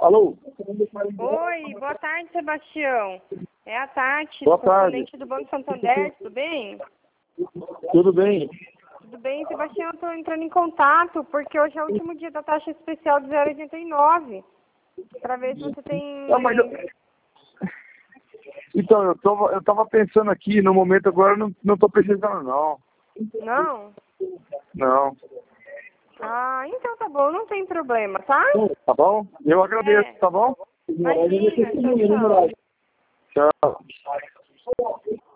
Alô? Oi, boa tarde, Sebastião. É a Tati, Boa tarde. correspondente do Banco Santander, tudo bem? Tudo bem? Tudo bem, Sebastião, eu estou entrando em contato porque hoje é o último dia da taxa especial de 0,89, para ver se você tem... Não, mas Então, eu tava pensando aqui, no momento agora não tô precisando não. Não? Não. Ah, então tá bom, não tem problema, tá? Tá bom? Eu agradeço, tá bom? Imagina, tchau, tchau. Tchau.